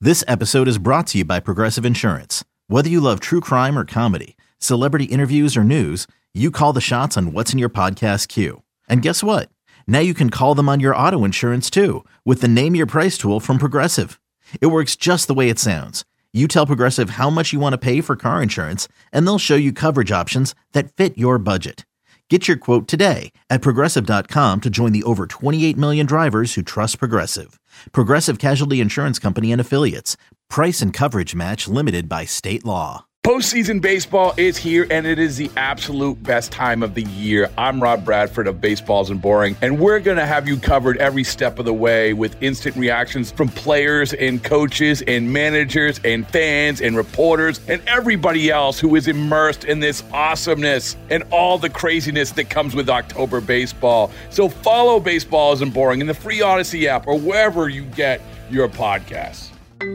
This episode is brought to you by Progressive Insurance. Whether you love true crime or comedy, celebrity interviews or news, you call the shots on what's in your podcast queue. And guess what? Now you can call them on your auto insurance too with the Name Your Price tool from Progressive. It works just the way it sounds. You tell Progressive how much you want to pay for car insurance, and they'll show you coverage options that fit your budget. Get your quote today at Progressive.com to join the over 28 million drivers who trust Progressive. Progressive Casualty Insurance Company and Affiliates. Price and coverage match limited by state law. Postseason baseball is here, and it is the absolute best time of the year. I'm Rob Bradford of Baseballs and Boring, and we're going to have you covered every step of the way with instant reactions from players and coaches and managers and fans and reporters and everybody else who is immersed in this awesomeness and all the craziness that comes with October baseball. So follow Baseballs and Boring in the free Odyssey app or wherever you get your podcasts.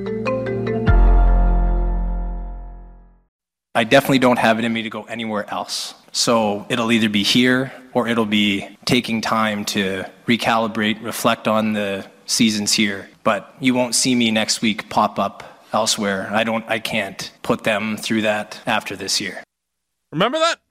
I definitely don't have it in me to go anywhere else. So it'll either be here or it'll be taking time to recalibrate, reflect on the seasons here. But you won't see me next week pop up elsewhere. I can't put them through that after this year. Remember that?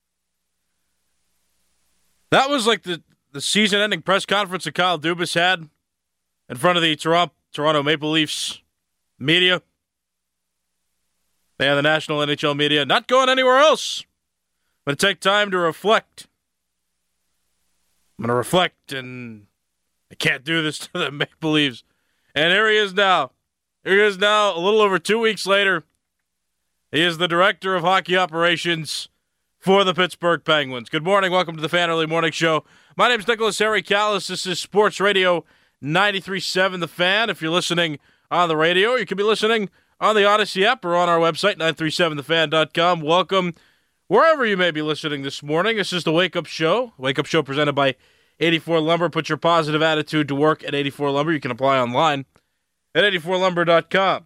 That was like the season-ending press conference that Kyle Dubas had in front of the Toronto Maple Leafs media. They have the national NHL media not going anywhere else. I'm going to take time to reflect. I'm going to reflect, and I can't do this to the Maple Leafs. And here he is now. Here he is now, a little over 2 weeks later. He is the director of hockey operations for the Pittsburgh Penguins. Good morning. Welcome to the Fan Early Morning Show. My name is Nicholas Harry Callis. This is Sports Radio 93.7 The Fan. If you're listening on the radio, you could be listening on the Odyssey app or on our website, 937thefan.com. Welcome wherever you may be listening this morning. This is the Wake Up Show. Wake Up Show presented by 84 Lumber. Put your positive attitude to work at 84 Lumber. You can apply online at 84lumber.com.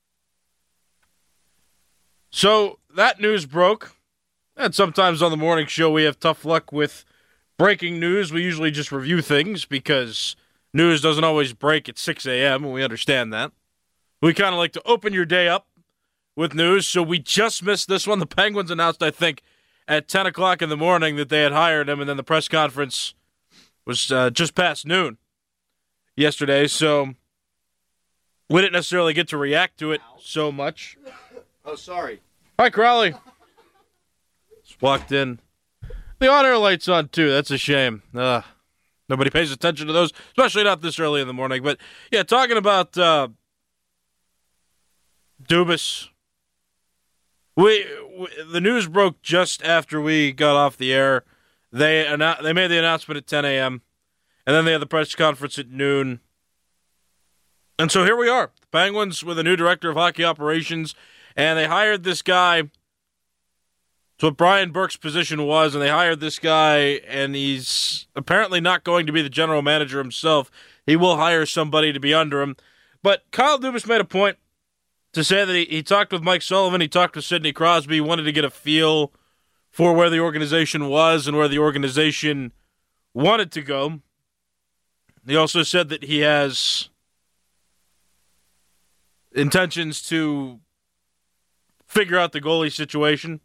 So that news broke. And sometimes on the morning show we have tough luck with breaking news. We usually just review things because news doesn't always break at 6 a.m., and we understand that. We kind of like to open your day up with news, so we just missed this one. The Penguins announced, I think, at 10 o'clock in the morning that they had hired him, and then the press conference was just past noon yesterday, so we didn't necessarily get to react to it so much. Oh, sorry. Hi, Crowley. Just walked in. The on-air light's on, too. That's a shame. Nobody pays attention to those, especially not this early in the morning. But, yeah, talking about Dubas. The news broke just after we got off the air. They made the announcement at 10 a.m., and then they had the press conference at noon. And so here we are, the Penguins with a new director of hockey operations, and they hired this guy. It's what Brian Burke's position was, and they hired this guy, and he's apparently not going to be the general manager himself. He will hire somebody to be under him. But Kyle Dubas made a point to say that he talked with Mike Sullivan, he talked with Sidney Crosby, he wanted to get a feel for where the organization was and where the organization wanted to go. He also said that he has intentions to figure out the goalie situation,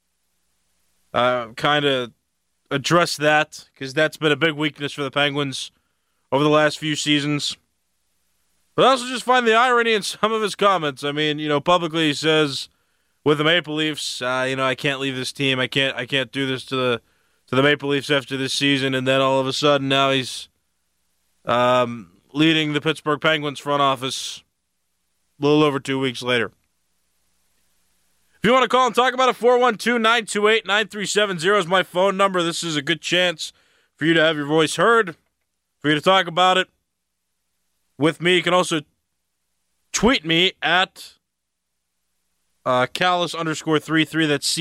kind of address that, because that's been a big weakness for the Penguins over the last few seasons. But I also just find the irony in some of his comments. I mean, publicly he says with the Maple Leafs, I can't leave this team. I can't do this to the Maple Leafs after this season. And then all of a sudden now he's leading the Pittsburgh Penguins front office a little over 2 weeks later. If you want to call and talk about it, 412-928-9370 is my phone number. This is a good chance for you to have your voice heard, for you to talk about it with me. You can also tweet me at Callis_33. That's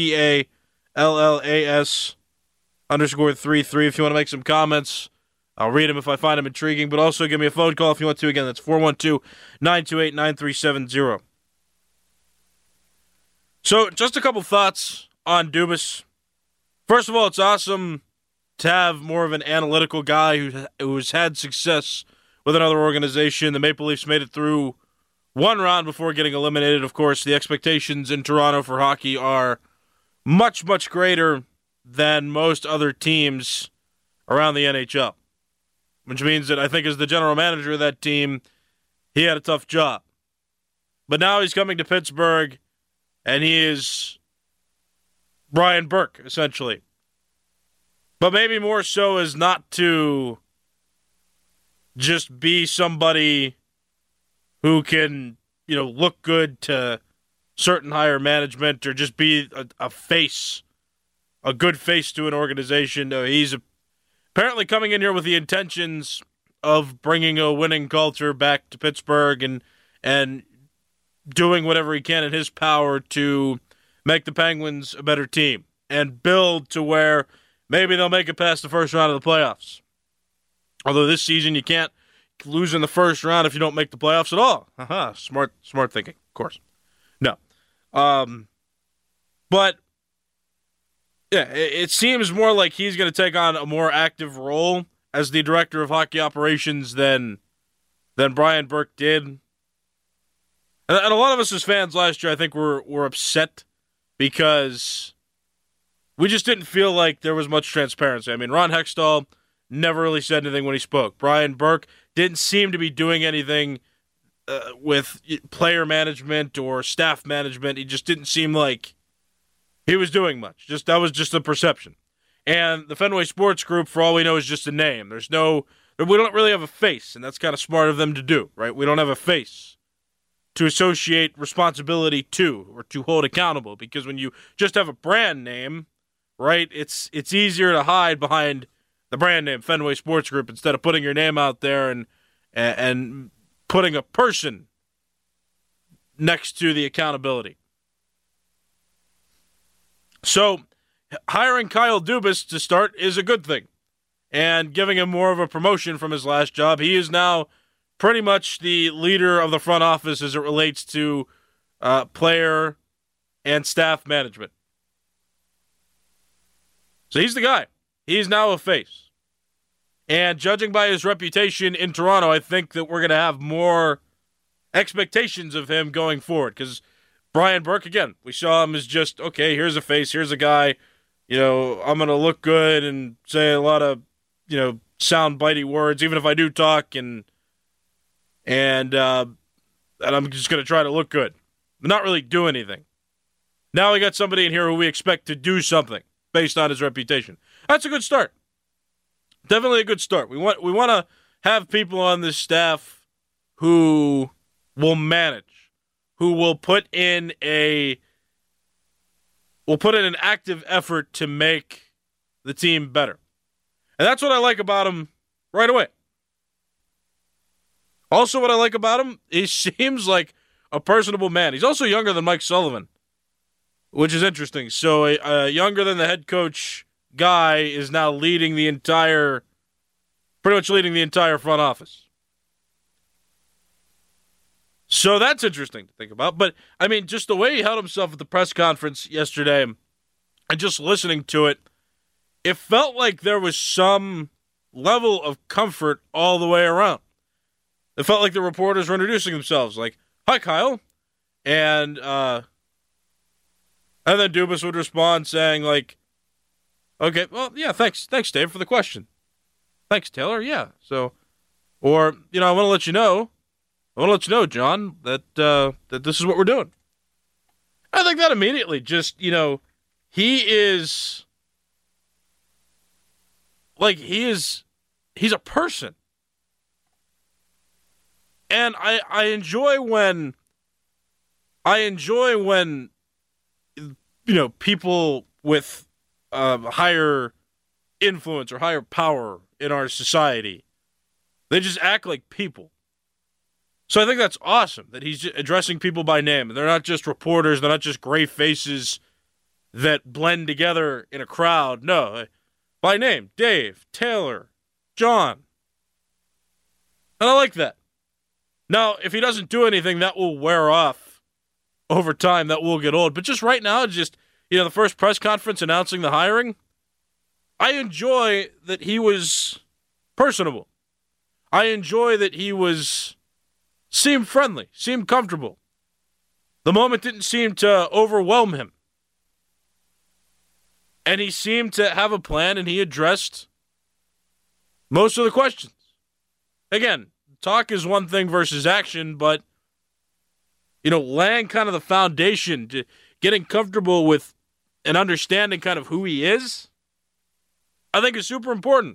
CALLAS_33. If you want to make some comments, I'll read them if I find them intriguing. But also give me a phone call if you want to. Again, that's 412-928-9370. So just a couple thoughts on Dubas. First of all, it's awesome to have more of an analytical guy who's had success with another organization. The Maple Leafs made it through one round before getting eliminated. Of course, the expectations in Toronto for hockey are much, much greater than most other teams around the NHL, which means that I think as the general manager of that team, he had a tough job. But now he's coming to Pittsburgh, and he is Brian Burke, essentially. But maybe more so as not to just be somebody who can, look good to certain higher management or just be a face, a good face to an organization. No, he's apparently coming in here with the intentions of bringing a winning culture back to Pittsburgh and doing whatever he can in his power to make the Penguins a better team and build to where maybe they'll make it past the first round of the playoffs. Although this season you can't lose in the first round if you don't make the playoffs at all. Smart thinking, of course. No. But, yeah, it seems more like he's going to take on a more active role as the director of hockey operations than Brian Burke did. And a lot of us as fans last year, I think, were upset because we just didn't feel like there was much transparency. I mean, Ron Hextall never really said anything when he spoke. Brian Burke didn't seem to be doing anything with player management or staff management. He just didn't seem like he was doing much. That was just the perception. And the Fenway Sports Group, for all we know, is just a name. We don't really have a face, and that's kind of smart of them to do, right? We don't have a face to associate responsibility to or to hold accountable, because when you just have a brand name, right, it's easier to hide behind the brand name Fenway Sports Group instead of putting your name out there and putting a person next to the accountability. So hiring Kyle Dubas to start is a good thing, and giving him more of a promotion from his last job. He is now pretty much the leader of the front office as it relates to player and staff management. So he's the guy. He's now a face. And judging by his reputation in Toronto, I think that we're going to have more expectations of him going forward. Because Brian Burke, again, we saw him as just, okay, here's a face, here's a guy, I'm going to look good and say a lot of, sound bitey words, even if I do talk and I'm just going to try to look good. Not really do anything. Now we got somebody in here who we expect to do something based on his reputation. That's a good start. Definitely a good start. We want to have people on this staff who will manage, who will put in an active effort to make the team better. And that's what I like about him right away. Also, what I like about him, he seems like a personable man. He's also younger than Mike Sullivan, which is interesting. So younger than the head coach guy is now pretty much leading the entire front office. So that's interesting to think about. But, I mean, just the way he held himself at the press conference yesterday and just listening to it, it felt like there was some level of comfort all the way around. It felt like the reporters were introducing themselves, like, "Hi, Kyle," and then Dubas would respond saying, like, "Okay, well, yeah, thanks, Dave, for the question. Thanks, Taylor, yeah." So, or I want to let you know, John, that this is what we're doing. I think that immediately just, he is he's a person. And I enjoy when people with higher influence or higher power in our society, they just act like people. So I think that's awesome that he's addressing people by name. They're not just reporters. They're not just gray faces that blend together in a crowd. No, by name, Dave, Taylor, John. And I like that. Now, if he doesn't do anything, that will wear off over time. That will get old. But just right now, the first press conference announcing the hiring, I enjoy that he was personable. I enjoy that he was seemed friendly, seemed comfortable. The moment didn't seem to overwhelm him. And he seemed to have a plan, and he addressed most of the questions. Again, talk is one thing versus action, but, laying kind of the foundation, to getting comfortable with and understanding kind of who he is, I think is super important.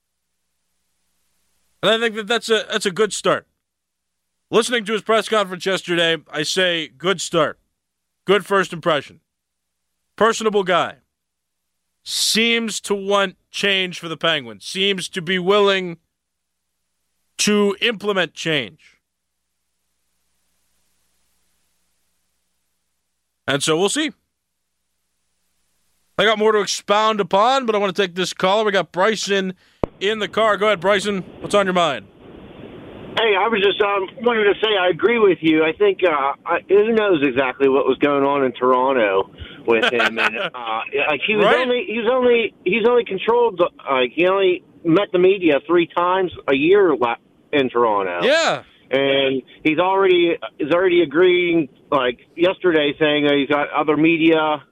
And I think that's a good start. Listening to his press conference yesterday, I say good start. Good first impression. Personable guy. Seems to want change for the Penguins. Seems to be willing to implement change. And so we'll see. I got more to expound upon, but I want to take this caller. We got Bryson in the car. Go ahead, Bryson. What's on your mind? Hey, I was just wanted to say I agree with you. I think who knows exactly what was going on in Toronto with him, and he was right? he's only controlled. He only met the media 3 times a year in Toronto. Yeah, and he's already agreeing. Like yesterday, saying that he's got other media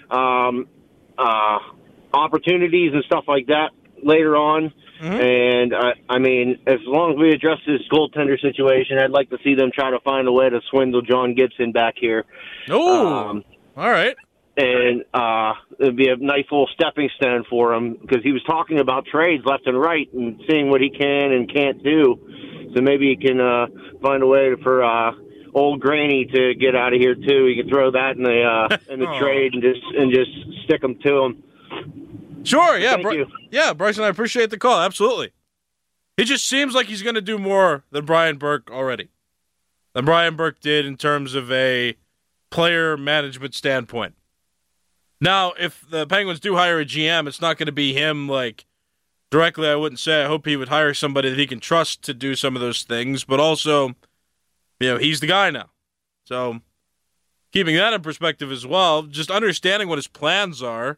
opportunities and stuff like that later on. Mm-hmm. And, I mean, as long as we address this goaltender situation, I'd like to see them try to find a way to swindle John Gibson back here. Oh, all right. And it'd be a nice little stepping stone for him, because he was talking about trades left and right and seeing what he can and can't do. So maybe he can find a way for old Granny to get out of here, too. He can throw that in the trade and just stick them to him. Sure, yeah. Thank you. Yeah, Bryson, I appreciate the call. Absolutely. He just seems like he's going to do more than Brian Burke already. Than Brian Burke did in terms of a player management standpoint. Now, if the Penguins do hire a GM, it's not going to be him, directly, I wouldn't say. I hope he would hire somebody that he can trust to do some of those things. But also, he's the guy now. So, keeping that in perspective as well, just understanding what his plans are,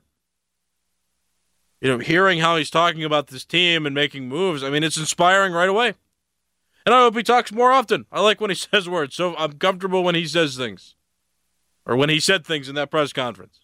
hearing how he's talking about this team and making moves, I mean, it's inspiring right away. And I hope he talks more often. I like when he says words, so I'm comfortable when he says things. Or when he said things in that press conference.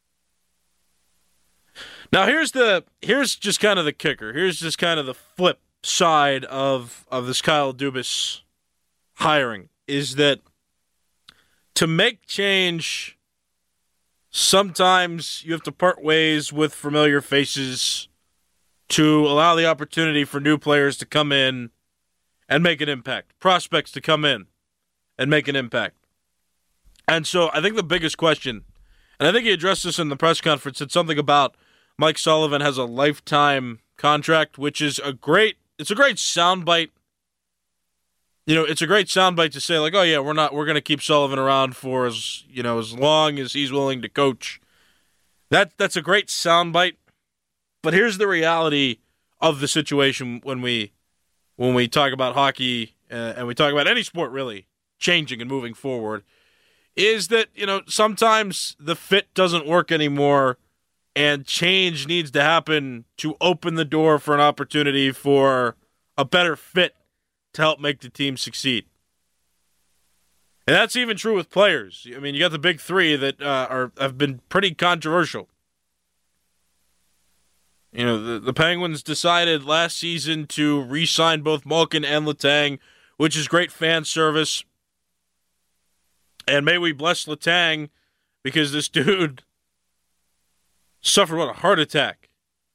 Now, here's just kind of the kicker. Here's just kind of the flip side of this Kyle Dubas hiring, is that to make change, sometimes you have to part ways with familiar faces to allow the opportunity for new players to come in and make an impact, prospects to come in and make an impact. And so I think the biggest question, and I think he addressed this in the press conference, said something about Mike Sullivan has a lifetime contract, which is it's a great soundbite. It's a great soundbite to say, oh yeah, we're going to keep Sullivan around for as long as he's willing to coach. That's a great soundbite. But here's the reality of the situation when we talk about hockey and we talk about any sport really changing and moving forward, is that, sometimes the fit doesn't work anymore and change needs to happen to open the door for an opportunity for a better fit to help make the team succeed. And that's even true with players. I mean, you got the big three that have been pretty controversial. The Penguins decided last season to re-sign both Malkin and Letang, which is great fan service. And may we bless Letang, because this dude suffered a heart attack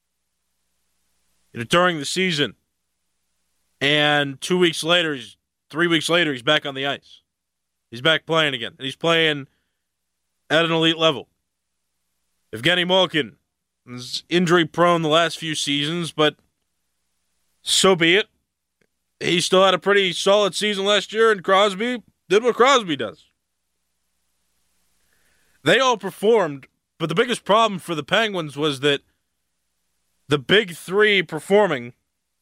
during the season. And 3 weeks later, he's back on the ice. He's back playing again. And he's playing at an elite level. Evgeny Malkin is injury-prone the last few seasons, but so be it. He still had a pretty solid season last year, and Crosby did what Crosby does. They all performed, but the biggest problem for the Penguins was that the big three performing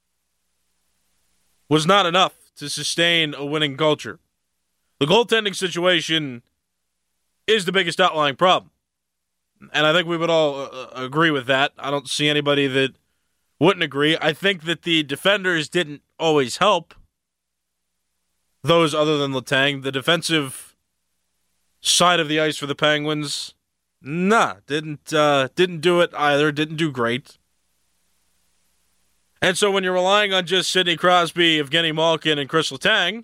was not enough to sustain a winning culture. The goaltending situation is the biggest outlying problem. And I think we would all agree with that. I don't see anybody that wouldn't agree. I think that the defenders didn't always help. those other than Letang. The defensive side of the ice for the Penguins, didn't do it either. Didn't do great. And so when you're relying on just Sidney Crosby, Evgeny Malkin, and Chris Letang,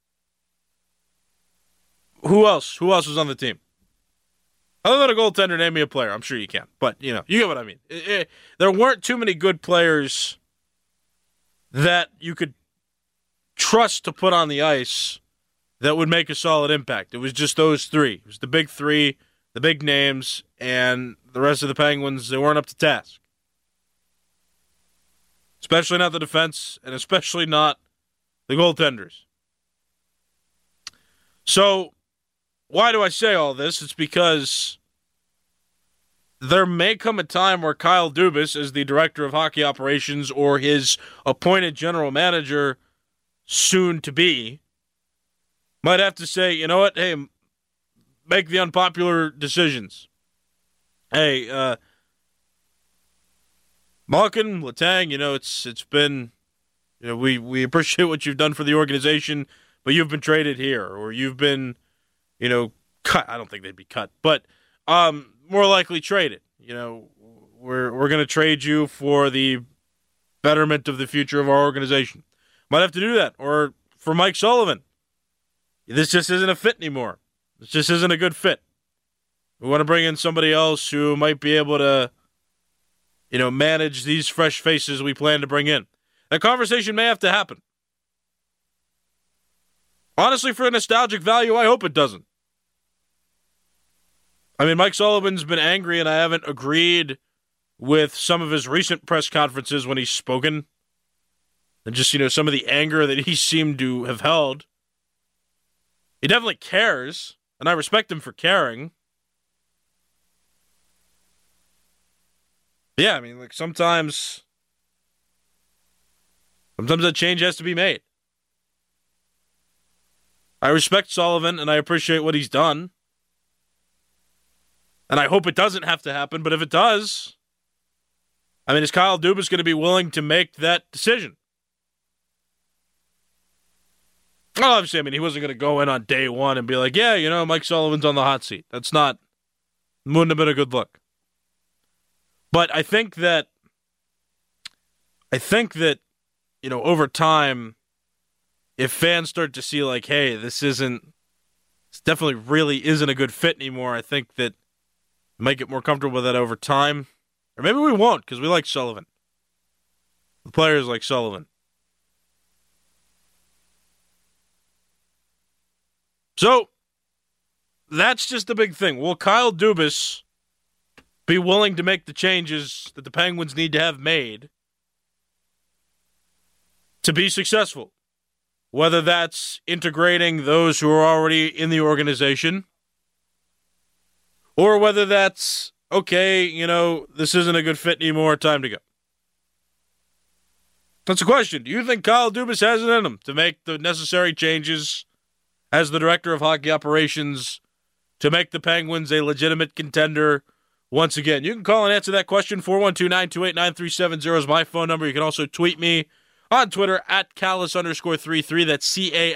who else? Who else was on the team? Other than a goaltender, name me a player. I'm sure you can. But, you get what I mean. There weren't too many good players that you could trust to put on the ice that would make a solid impact. It was just those three. It was the big three, the big names, and the rest of the Penguins, they weren't up to task. Especially not the defense, and especially not the goaltenders. So, why do I say all this? It's because there may come a time where Kyle Dubas, as the director of hockey operations or his appointed general manager, soon to be, might have to say, you know what, hey, make the unpopular decisions. Hey, Malkin, Letang, it's been, we appreciate what you've done for the organization, but you've been traded here, or you've been, cut. I don't think they'd be cut, but more likely traded. We're going to trade you for the betterment of the future of our organization. Might have to do that. Or for Mike Sullivan, this just isn't a fit anymore. This just isn't a good fit. We want to bring in somebody else who might be able to, manage these fresh faces we plan to bring in. That conversation may have to happen. Honestly, for a nostalgic value, I hope it doesn't. I mean, Mike Sullivan's been angry, and I haven't agreed with some of his recent press conferences when he's spoken. And just, some of the anger that he seemed to have held. He definitely cares, and I respect him for caring. Yeah, I mean, sometimes that change has to be made. I respect Sullivan, and I appreciate what he's done. And I hope it doesn't have to happen, but if it does, is Kyle Dubas going to be willing to make that decision? Well, obviously, he wasn't going to go in on day one and be like, yeah, Mike Sullivan's on the hot seat. Wouldn't have been a good look. But I think that, over time, if fans start to see hey, this definitely really isn't a good fit anymore, I think that we might get more comfortable with that over time. Or maybe we won't, because we like Sullivan. The players like Sullivan. So, that's just the big thing. Will Kyle Dubas be willing to make the changes that the Penguins need to have made to be successful? Whether that's integrating those who are already in the organization, or whether that's, okay, this isn't a good fit anymore, time to go. That's a question. Do you think Kyle Dubas has it in him to make the necessary changes as the director of hockey operations to make the Penguins a legitimate contender once again? You can call and answer that question. 412-928-9370 is my phone number. You can also tweet me on Twitter at Callas_33. That's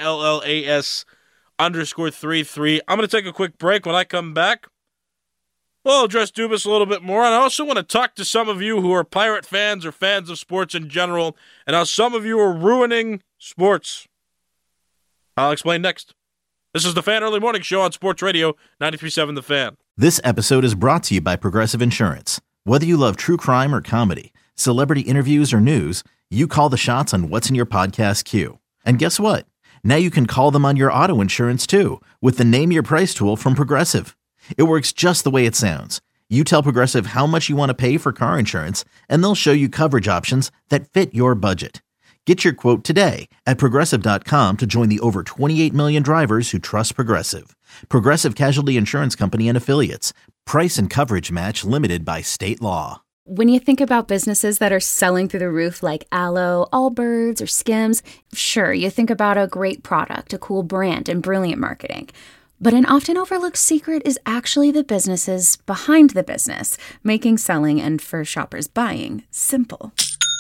CALLAS_33. I'm going to take a quick break. When I come back, we'll address Dubas a little bit more. And I also want to talk to some of you who are Pirate fans or fans of sports in general, and how some of you are ruining sports. I'll explain next. This is the Fan Early Morning Show on Sports Radio 93.7 The Fan. This episode is brought to you by Progressive Insurance. Whether you love true crime or comedy, celebrity interviews or news, you call the shots on what's in your podcast queue. And guess what? Now you can call them on your auto insurance too, with the Name Your Price tool from Progressive. It works just the way it sounds. You tell Progressive how much you want to pay for car insurance, and they'll show you coverage options that fit your budget. Get your quote today at Progressive.com to join the over 28 million drivers who trust Progressive. Progressive Casualty Insurance Company and Affiliates. Price and coverage match limited by state law. When you think about businesses that are selling through the roof like Aloe, Allbirds, or Skims, sure, you think about a great product, a cool brand, and brilliant marketing. But an often overlooked secret is actually the businesses behind the business, making selling and for shoppers buying simple.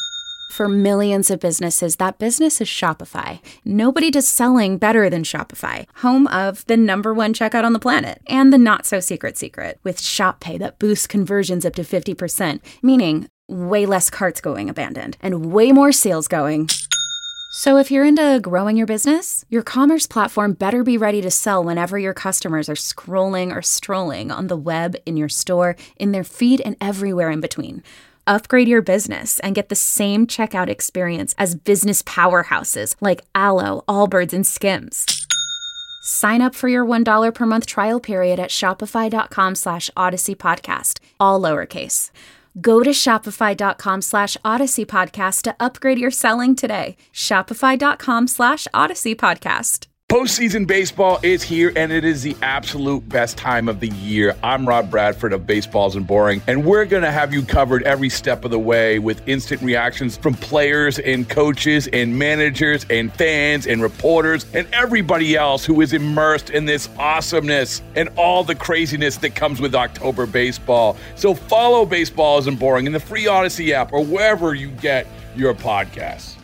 For millions of businesses, that business is Shopify. Nobody does selling better than Shopify, home of the #1 checkout on the planet and the not-so-secret secret with Shop Pay that boosts conversions up to 50%, meaning way less carts going abandoned and way more sales going. So if you're into growing your business, your commerce platform better be ready to sell whenever your customers are scrolling or strolling on the web, in your store, in their feed, and everywhere in between. Upgrade your business and get the same checkout experience as business powerhouses like Alo, Allbirds, and Skims. Sign up for your $1 per month trial period at shopify.com/Odyssey Podcast, all lowercase. Go to shopify.com/Odyssey Podcast to upgrade your selling today. Shopify.com/Odyssey Podcast. Postseason baseball is here, and it is the absolute best time of the year. I'm Rob Bradford of Baseballs and Boring, and we're going to have you covered every step of the way with instant reactions from players and coaches and managers and fans and reporters and everybody else who is immersed in this awesomeness and all the craziness that comes with October baseball. So follow Baseballs and Boring in the free Odyssey app or wherever you get your podcasts.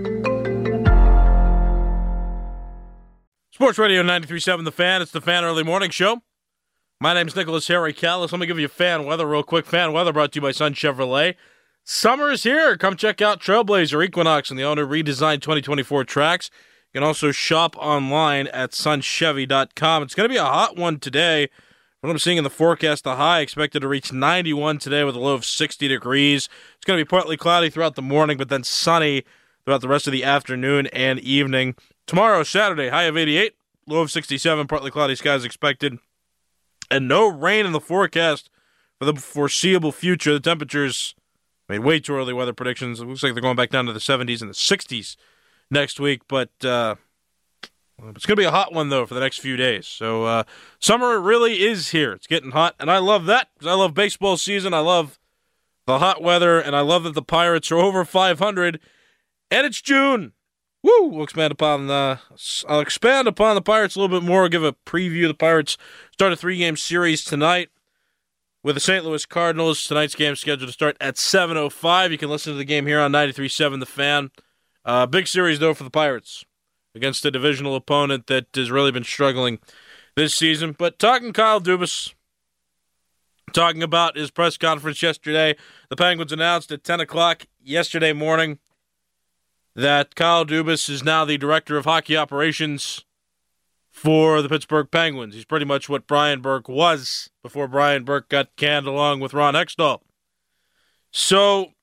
Sports Radio 93.7 The Fan. It's the Fan Early Morning Show. My name's Nicholas Harry Callis. Let me give you fan weather real quick. Fan weather brought to you by Sun Chevrolet. Summer is here. Come check out Trailblazer, Equinox, and the owner redesigned 2024 tracks. You can also shop online at sunchevy.com. It's going to be a hot one today. What I'm seeing in the forecast, the high expected to reach 91 today with a low of 60 degrees. It's going to be partly cloudy throughout the morning, but then sunny throughout the rest of the afternoon and evening. Tomorrow, Saturday, high of 88, low of 67, partly cloudy skies expected, and no rain in the forecast for the foreseeable future. The temperatures made way too early weather predictions. It looks like they're going back down to the 70s and the 60s next week, but it's going to be a hot one, though, for the next few days. So summer really is here. It's getting hot, and I love that because I love baseball season. I love the hot weather, and I love that the Pirates are over 500, and it's June. Woo! We'll expand upon the Pirates a little bit more. I'll give a preview. The Pirates start a 3-game series tonight with the St. Louis Cardinals. Tonight's game is scheduled to start at 7:05. You can listen to the game here on 93.7 The Fan. Big series, though, for the Pirates against a divisional opponent that has really been struggling this season. But talking Kyle Dubas, talking about his press conference yesterday, the Penguins announced at 10 o'clock yesterday morning that Kyle Dubas is now the director of hockey operations for the Pittsburgh Penguins. He's pretty much what Brian Burke was before Brian Burke got canned along with Ron Hextall. So,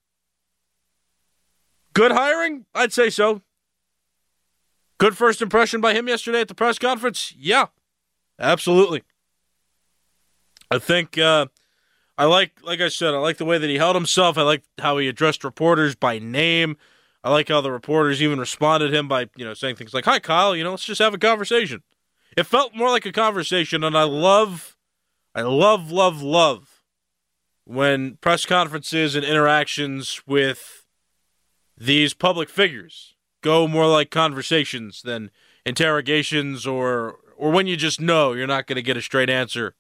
good hiring? I'd say so. Good first impression by him yesterday at the press conference? Yeah, absolutely. I think, I like I said, I like the way that he held himself. I like how he addressed reporters by name. I like how the reporters even responded to him by, saying things like, "Hi, Kyle, let's just have a conversation." It felt more like a conversation, and I love when press conferences and interactions with these public figures go more like conversations than interrogations or when you just know you're not going to get a straight answer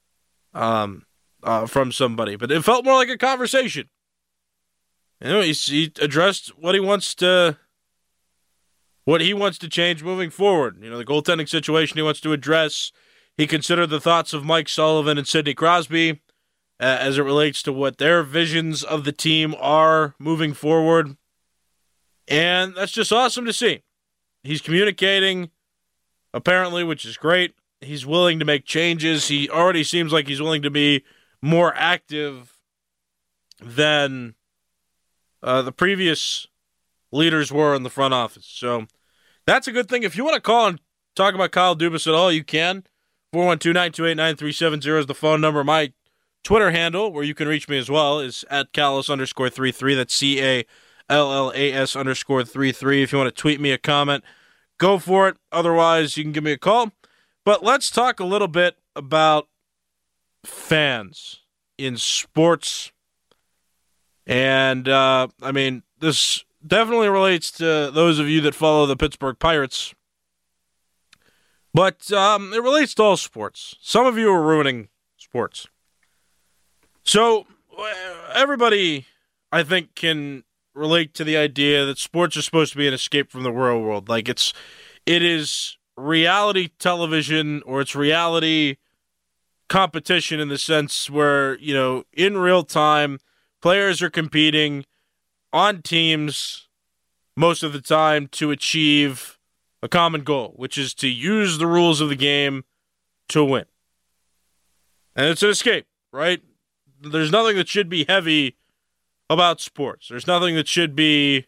from somebody. But it felt more like a conversation. He addressed what he wants to change moving forward. The goaltending situation he wants to address. He considered the thoughts of Mike Sullivan and Sidney Crosby as it relates to what their visions of the team are moving forward. And that's just awesome to see. He's communicating, apparently, which is great. He's willing to make changes. He already seems like he's willing to be more active than the previous leaders were in the front office. So that's a good thing. If you want to call and talk about Kyle Dubas at all, you can. 412-928-9370 is the phone number. My Twitter handle, where you can reach me as well, is at Callas_33. That's CALLAS_33. If you want to tweet me a comment, go for it. Otherwise, you can give me a call. But let's talk a little bit about fans in sports. And, this definitely relates to those of you that follow the Pittsburgh Pirates. But it relates to all sports. Some of you are ruining sports. So, everybody, I think, can relate to the idea that sports are supposed to be an escape from the real world. Like it is reality television, or it's reality competition in the sense where, you know, in real time, players are competing on teams most of the time to achieve a common goal, which is to use the rules of the game to win. And it's an escape, right? There's nothing that should be heavy about sports. There's nothing that should be,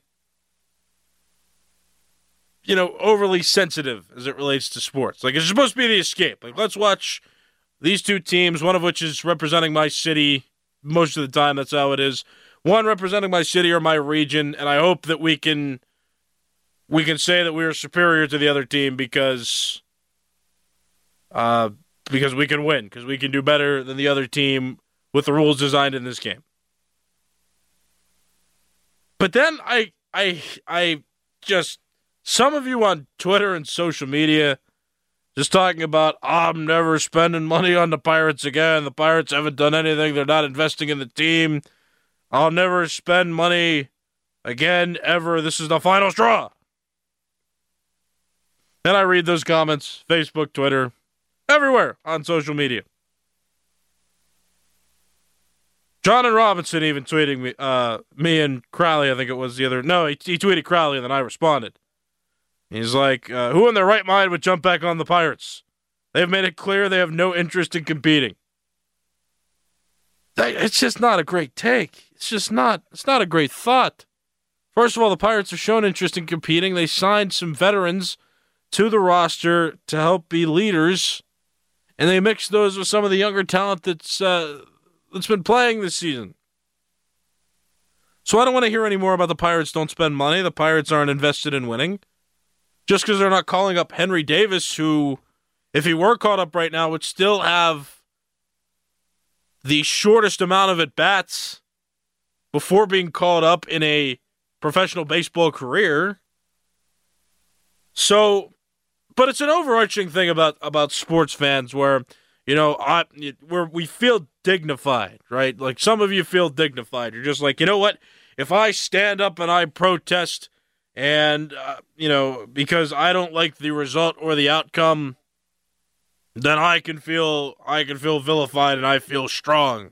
you know, overly sensitive as it relates to sports. Like, it's supposed to be the escape. Like, let's watch these two teams, one of which is representing my city. Most of the time, that's how it is. One representing my city or my region, and I hope that we can say that we are superior to the other team because we can win, because we can do better than the other team with the rules designed in this game. But then I just, some of you on Twitter and social media just talking about, I'm never spending money on the Pirates again. The Pirates haven't done anything. They're not investing in the team. I'll never spend money again, ever. This is the final straw. Then I read those comments, Facebook, Twitter, everywhere on social media. John and Robinson even tweeting me and Crowley, I think it was the other. No, he tweeted Crowley, and then I responded. He's like, who in their right mind would jump back on the Pirates? They've made it clear they have no interest in competing. It's just not a great take. It's not a great thought. First of all, the Pirates have shown interest in competing. They signed some veterans to the roster to help be leaders, and they mixed those with some of the younger talent that's been playing this season. So I don't want to hear any more about the Pirates don't spend money. The Pirates aren't invested in winning. Just because they're not calling up Henry Davis, who, if he were called up right now, would still have the shortest amount of at-bats before being called up in a professional baseball career. So, but it's an overarching thing about sports fans where, you know, we feel dignified, right? Like, some of you feel dignified. You're just like, you know what? If I stand up and I protest and, you know, because I don't like the result or the outcome, then I can feel vilified and I feel strong.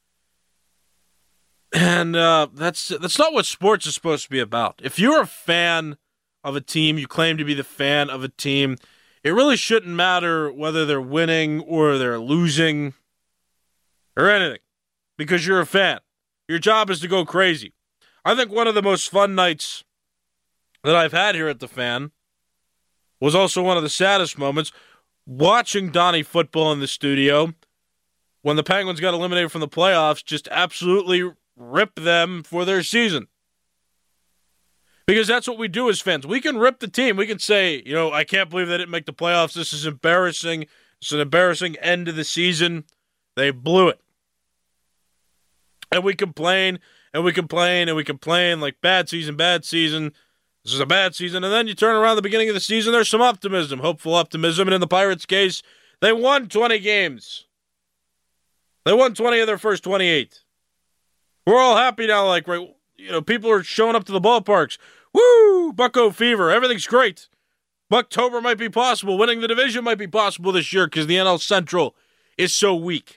And that's not what sports is supposed to be about. If you're a fan of a team, you claim to be the fan of a team, it really shouldn't matter whether they're winning or they're losing or anything, because you're a fan. Your job is to go crazy. I think one of the most fun nights that I've had here at the Fan was also one of the saddest moments, watching Donnie Football in the studio when the Penguins got eliminated from the playoffs, just absolutely rip them for their season. Because that's what we do as fans. We can rip the team. We can say, you know, I can't believe they didn't make the playoffs. This is embarrassing. It's an embarrassing end to the season. They blew it. And we complain, and we complain, and we complain like bad season. This is a bad season. And then you turn around the beginning of the season, there's some optimism, hopeful optimism. And in the Pirates' case, they won 20 games. They won 20 of their first 28. We're all happy now, like, right, you know, people are showing up to the ballparks. Woo! Bucko fever. Everything's great. Bucktober might be possible. Winning the division might be possible this year because the NL Central is so weak.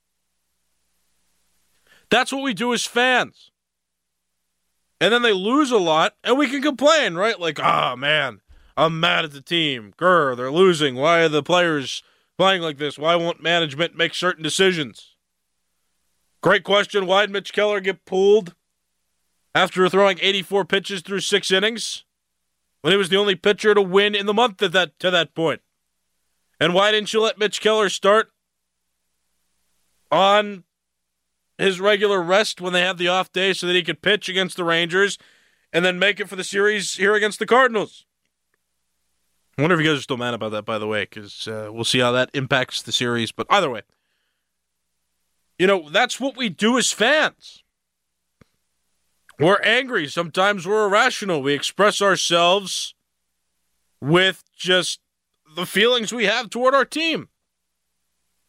That's what we do as fans. And then they lose a lot, and we can complain, right? Like, man, I'm mad at the team. Grr, they're losing. Why are the players playing like this? Why won't management make certain decisions? Great question. Why did Mitch Keller get pulled after throwing 84 pitches through 6 innings when he was the only pitcher to win in the month to that point? And why didn't you let Mitch Keller start on his regular rest when they had the off day so that he could pitch against the Rangers and then make it for the series here against the Cardinals? I wonder if you guys are still mad about that, by the way, because we'll see how that impacts the series. But either way, you know, that's what we do as fans. We're angry. Sometimes we're irrational. We express ourselves with just the feelings we have toward our team.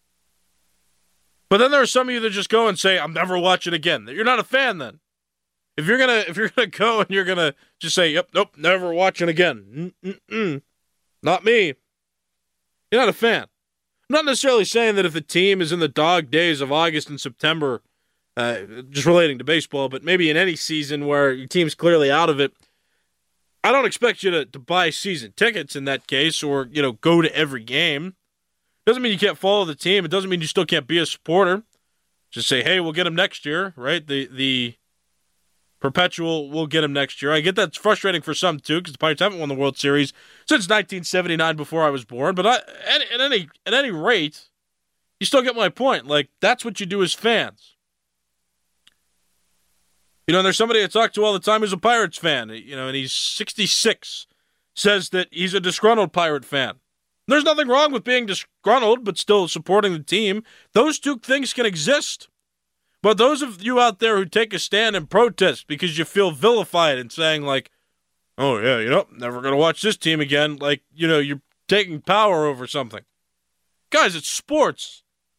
But then there are some of you that just go and say, I'm never watching again. You're not a fan then. If you're gonna go and you're gonna just say, "Yep, nope, never watching again," not me. You're not a fan. I'm not necessarily saying that if the team is in the dog days of August and September, just relating to baseball, but maybe in any season where your team's clearly out of it, I don't expect you to buy season tickets in that case, or go to every game. Doesn't mean you can't follow the team. It doesn't mean you still can't be a supporter. Just say, hey, we'll get him next year, right? The perpetual, we'll get him next year. I get that's frustrating for some too, because the Pirates haven't won the World Series since 1979, before I was born. But at any rate, you still get my point. Like, that's what you do as fans. There's somebody I talk to all the time who's a Pirates fan, and he's 66, says that he's a disgruntled Pirate fan. There's nothing wrong with being disgruntled, but still supporting the team. Those two things can exist. But those of you out there who take a stand and protest because you feel vilified and saying like, oh yeah, never going to watch this team again, like, you're taking power over something. Guys, it's sports.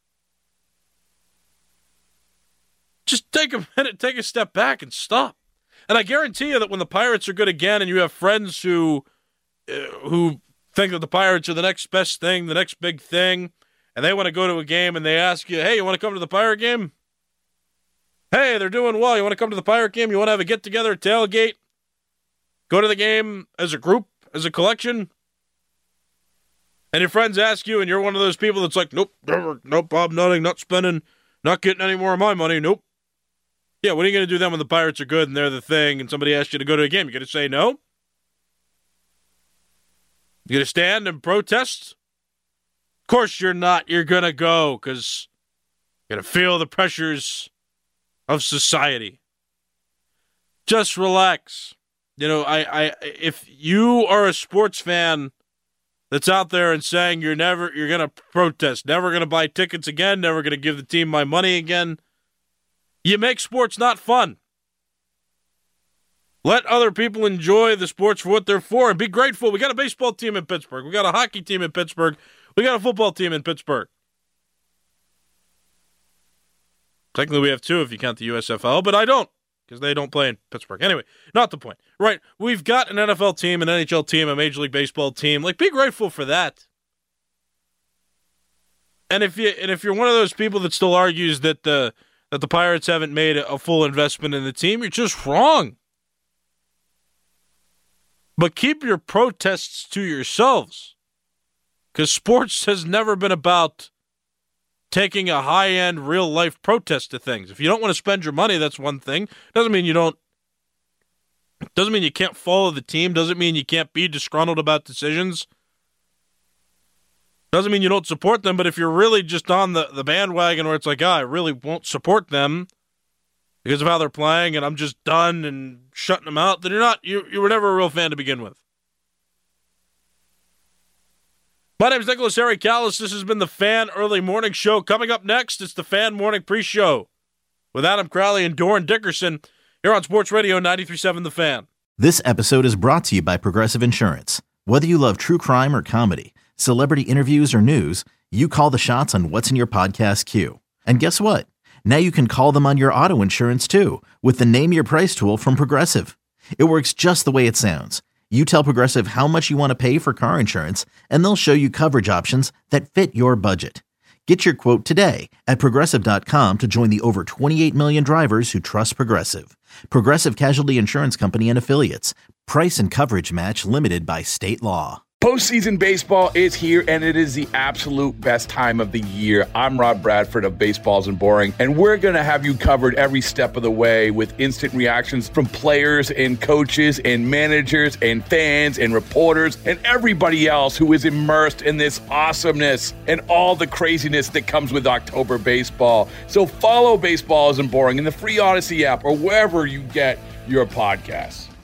Just take a minute, take a step back and stop. And I guarantee you that when the Pirates are good again and you have friends who think that the Pirates are the next best thing, the next big thing, and they want to go to a game and they ask you, hey, you want to come to the Pirate game? Hey, they're doing well. You want to come to the Pirate game? You want to have a get-together, tailgate? Go to the game as a group, as a collection? And your friends ask you, and you're one of those people that's like, nope, never, nope, Bob, nothing, not spending, not getting any more of my money, nope. Yeah, what are you going to do then when the Pirates are good and they're the thing and somebody asks you to go to a game? You going to say no? You going to stand and protest? Of course you're not. You're going to go because you're going to feel the pressures of society. Just relax. If you are a sports fan that's out there and saying you're going to protest, never going to buy tickets again, never going to give the team my money again, you make sports not fun. Let other people enjoy the sports for what they're for and be grateful. We got a baseball team in Pittsburgh. We got a hockey team in Pittsburgh. We got a football team in Pittsburgh. Technically, we have two if you count the USFL, but I don't, because they don't play in Pittsburgh. Anyway, not the point. Right, we've got an NFL team, an NHL team, a Major League Baseball team. Like, be grateful for that. And if you're one of those people that still argues that the Pirates haven't made a full investment in the team, you're just wrong. But keep your protests to yourselves, because sports has never been about taking a high-end, real-life protest to things. If you don't want to spend your money, that's one thing. Doesn't mean you can't follow the team. Doesn't mean you can't be disgruntled about decisions. Doesn't mean you don't support them. But if you're really just on the bandwagon where it's like, I really won't support them because of how they're playing and I'm just done and shutting them out, then you were never a real fan to begin with. My name is Nicholas Harry Callis. This has been the Fan Early Morning Show. Coming up next, it's the Fan Morning Pre-Show with Adam Crowley and Doran Dickerson here on Sports Radio 93.7 The Fan. This episode is brought to you by Progressive Insurance. Whether you love true crime or comedy, celebrity interviews or news, you call the shots on what's in your podcast queue. And guess what? Now you can call them on your auto insurance too with the Name Your Price tool from Progressive. It works just the way it sounds. You tell Progressive how much you want to pay for car insurance, and they'll show you coverage options that fit your budget. Get your quote today at Progressive.com to join the over 28 million drivers who trust Progressive. Progressive Casualty Insurance Company and Affiliates. Price and coverage match limited by state law. Postseason baseball is here, and it is the absolute best time of the year. I'm Rob Bradford of Baseballs and Boring, and we're going to have you covered every step of the way with instant reactions from players and coaches and managers and fans and reporters and everybody else who is immersed in this awesomeness and all the craziness that comes with October baseball. So follow Baseballs and Boring in the free Odyssey app or wherever you get your podcasts.